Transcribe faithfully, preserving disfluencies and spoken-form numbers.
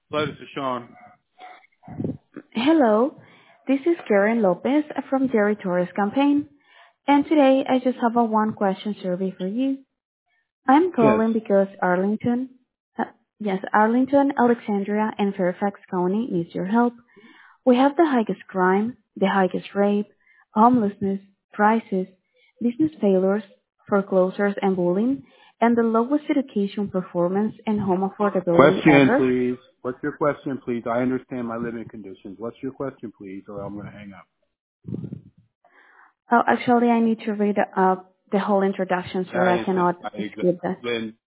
Hello, this is Sean. Hello, this is Karen Lopez from Jerry Torres campaign, and today I just have a one question survey for you. I'm Yes. calling because Arlington, uh, yes, Arlington, Alexandria, and Fairfax County needs your help. We have the highest crime, the highest rape, homelessness, crisis, business failures, foreclosures and bullying, and the lowest education performance and home affordability Question, ever. please. What's your question, please? I understand my living conditions. What's your question, please, or I'm going to hang up. Oh, actually, I need to read uh, the whole introduction, sir. I I, cannot I, skip that. then